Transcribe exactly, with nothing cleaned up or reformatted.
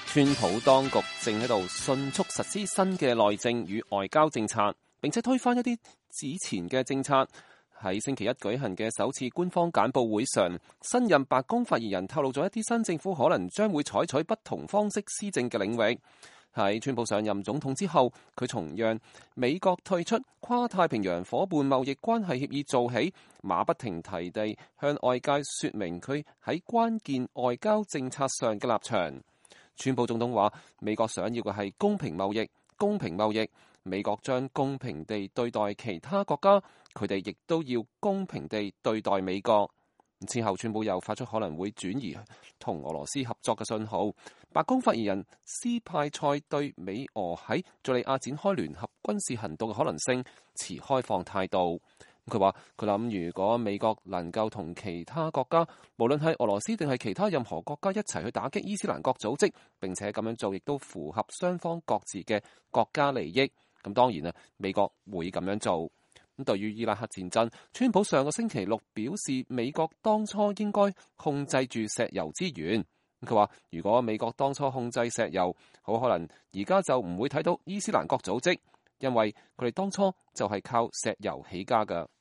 川普當局正喺度迅速實施新嘅內政與外交政策，並且推翻一啲之前嘅政策。喺星期一舉行嘅首次官方簡報會上，新任白宮發言人透露咗一啲新政府可能將會採取不同方式施政嘅領域。喺川普上任總統之後，佢從讓美國退出跨太平洋夥伴貿易關係協議做起，馬不停蹄地向外界說明佢喺關鍵外交政策上嘅立場。川普總統話：美國想要嘅係公平貿易，公平貿易，美國將公平地對待其他國家，佢哋亦都要公平地對待美國。之後，川普又發出可能會轉移同俄羅斯合作嘅信號。白宮發言人斯派塞對美俄喺敘利亞展開聯合軍事行動嘅可能性持開放態度。佢話：佢諗如果美國能夠同其他國家，無論係俄羅斯定係其他任何國家一齊去打擊伊斯蘭國組織，並且咁樣做亦都符合雙方各自嘅國家利益，咁當然啊，美國會咁樣做。咁對於伊拉克戰爭，川普上個星期六表示，美國當初應該控制住石油資源。佢話：如果美國當初控制石油，好可能而家就唔會睇到伊斯蘭國組織，因為佢哋當初就係靠石油起家㗎。